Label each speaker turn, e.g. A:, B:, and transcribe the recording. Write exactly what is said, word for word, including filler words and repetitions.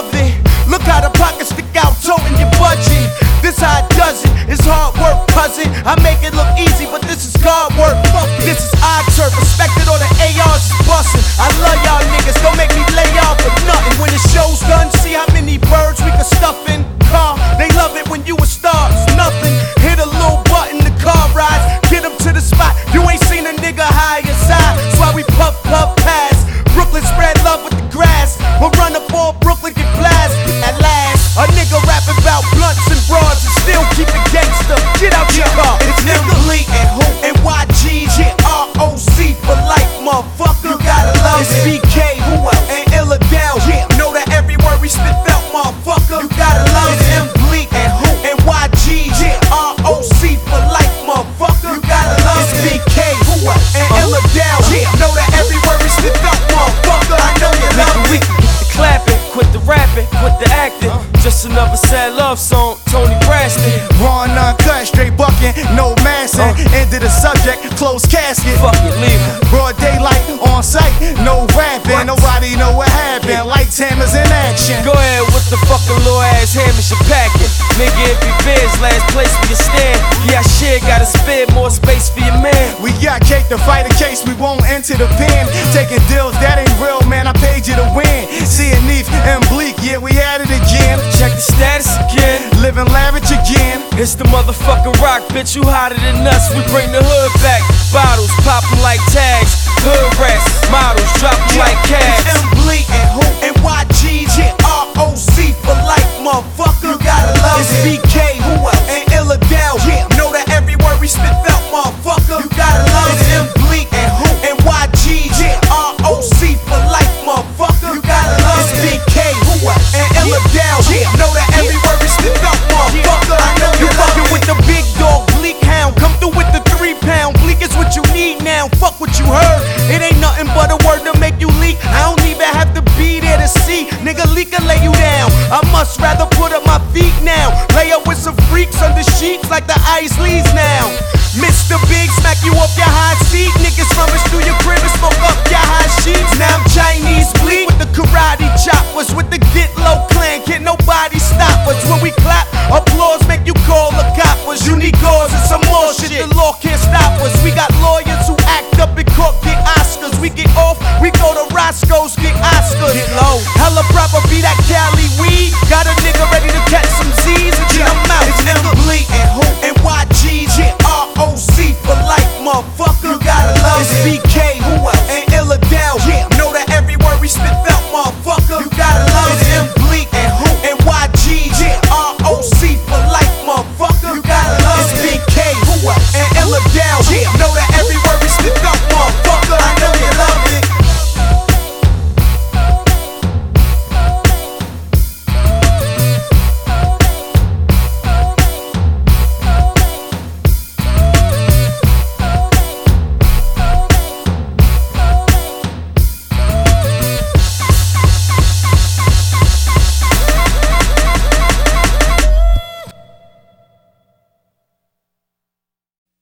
A: love it. Look how the pockets stick out, toting your budget. This how it does it, it's hard work, cousin. I make it look easy, but this is God work. This is odd turf, respected all the A Rs is bustin'. I love y'all niggas, don't make me lay off for nothing. When the show's done, see how many birds we can stuff in car. They love it when you a star, it's nothing. Hit a little button, the car rides, get them to the spot. You ain't seen a nigga high inside, that's why we puff, puff, pass. Brooklyn spread love with the grass, but run up all Brooklyn get blast. At last, a nigga rapping about blunts and broads and still keep it gangster. Get out your car. It's M-Bleak and who? And Y G, yeah, R O C for life, motherfucker. You gotta love it. It's B K, who else? And Illadale, yeah. Know that every word we spit out, motherfucker. You gotta love it. It's M-Bleak and who? And Y G, yeah, R O C for life, motherfucker. You gotta love it. It's B K, who else? And Illadale, yeah. Know that every word we spit out, motherfucker. I know you love it.
B: Quit the clapping, quit the rapping, quit the acting. Just another sad love song, Tony Braxton.
C: Raw and uncut, straight bucking, no massing.
B: Uh.
C: End of the subject, closed casket.
B: Fuck it, leave it.
C: Broad daylight, on sight, no rapping.
B: What?
C: Nobody know what happened. Lights, hammers in action.
B: Go ahead with the fucking little ass hammers you're packing. Nigga, if you biz, last place for your stand. Yeah, shit, gotta spare more space for your man.
C: We got cake to fight a case, we won't enter the pen. Taking deals, that ain't real, man, I paid you to win. See it neath and bleak, yeah, we at it again.
B: Check the status again.
C: Living lavish again.
B: It's the motherfucking rock, bitch, you hotter than us. We bring the hood back. Bottles poppin' like tags. Hood rats, models droppin' like cabs.
A: It's M-Bleak and who? And Y G, yeah, R O C for life, motherfucker. You gotta love it. It's B K, who else? And Illadale, yeah. Know that every word we spit out, motherfucker. You gotta love it. It's M-Bleak and who? And Y G, yeah, R O C for life, motherfucker. You gotta love it. It's B K, who else? And Illadale, yeah. Know that every word we spit out, motherfucker. I know you fucking with the big dog, Bleak Hound. Come through with the three pound. Bleak is what you need now. Fuck what you heard. It ain't nothing but a word to make you leak. I don't even have to be there to see. Nigga, leak can lay you down. I must rather put up my feet now. Lay up with some freaks under sheets like the Isleys now. Mister Big, smack you off your high seat. Niggas rummage through your crib and smoke up your high sheets. Now I'm Chinese Bleak with the karate choppers, with the get low